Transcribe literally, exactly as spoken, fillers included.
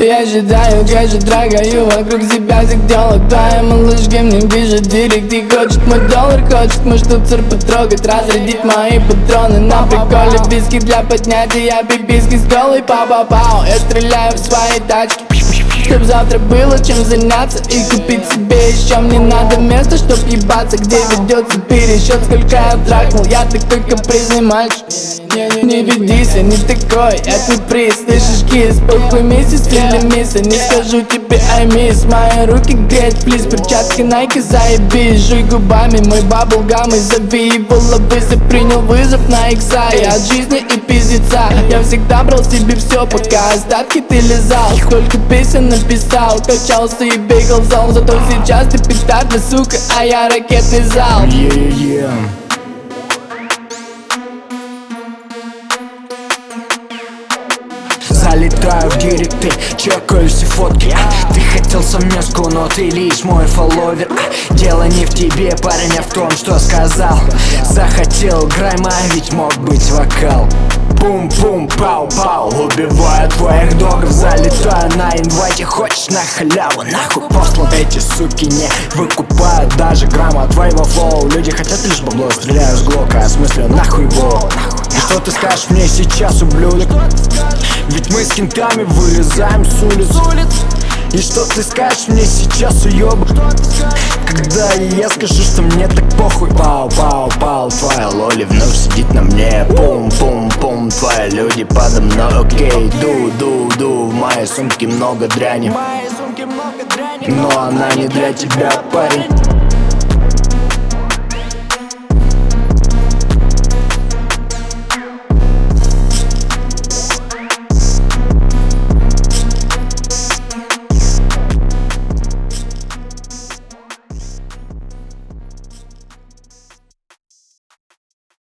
Я считаю кэш и трагаю вокруг себя всех телок. Твоя малышка мне пишет директ и хочет мой доллар, хочет мой штуцер потрогать, разрядить мои патроны на приколе. Виски для поднятия пиписки с голой па-па-пау. Я стреляю в свои тачки, чтоб завтра было чем заняться и купить себе еще. Мне надо место, чтоб ебаться, где ведется пересчет, сколько я трахнул. Я такой капризный мальчик. Не ведись, я не такой, я твой приз. Слышишь, кис, похуй месяц или месяц. Не скажу тебе I miss. Мои руки греть, плиз, перчатки Nike, заебись. Жуй губами мой баблгам и зови его ловызов. Принял вызов на икса, я от жизни и пиздеца. Я всегда брал себе все, пока остатки ты лизал. Сколько песен написал, качался и бегал в зал. Зато сейчас ты петарда, сука, а я ракетный зал. Yeah, yeah. Залетаю в директы, чекаю все фотки. Ты хотел совместку, но ты лишь мой фолловер. Дело не в тебе, парень, а в том, что сказал. Захотел грайма, ведь мог быть вокал. Бум-бум-пау-пау, убиваю твоих догов. Залетаю на инвайте, хочешь на халяву, нахуй послан. Эти суки не выкупают даже грамма твоего флоу. Люди хотят лишь бабло, стреляю с глока, а смысле нахуй его. И что ты скажешь мне сейчас, ублюдок? Ведь мы с кентами вылезаем с улиц. И что ты скажешь мне сейчас, уёбок? Когда я скажу, что мне так похуй. Пау-пау-пау, твоя лоли вновь сидит на мне. Пум-пум-пум, твои люди подо мной. Окей, ду-ду-ду, в моей сумке много дряни, но она не для тебя, парень.